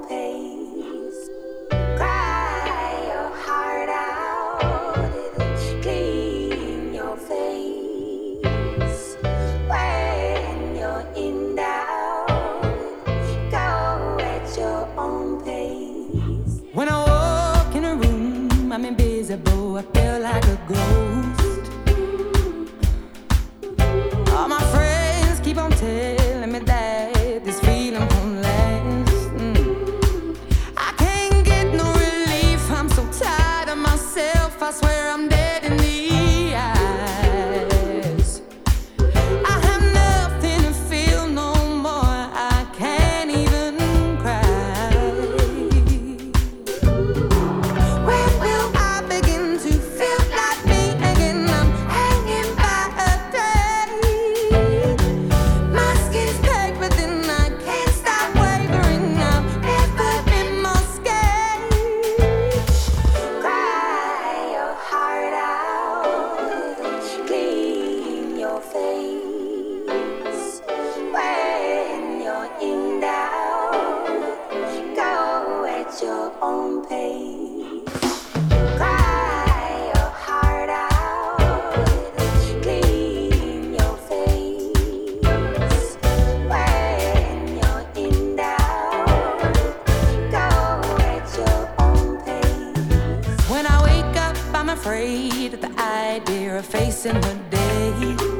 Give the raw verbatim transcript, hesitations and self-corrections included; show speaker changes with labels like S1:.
S1: pace. Cry your heart out, it'll clean your face. When you're in doubt, go at your own pace.
S2: When I walk in a room, I'm invisible, I feel like a ghost. All my friends keep on telling me that this feeling won't last. Mm. I can't get no relief, I'm so tired of myself, I swear I'm dead in the eyes. I have nothing to feel no more, I can't even cry. Where will I begin to feel like me again? I'm hanging by a thread. My skin's packed, but then I can't stop wavering. I've never been more scared.
S1: Cry your heart out, clean your face. When you're in doubt, go at your own pace. Cry your heart out, clean your face. When you're in doubt, go at your own pace.
S2: When I wake up, I'm afraid at the idea of facing the day.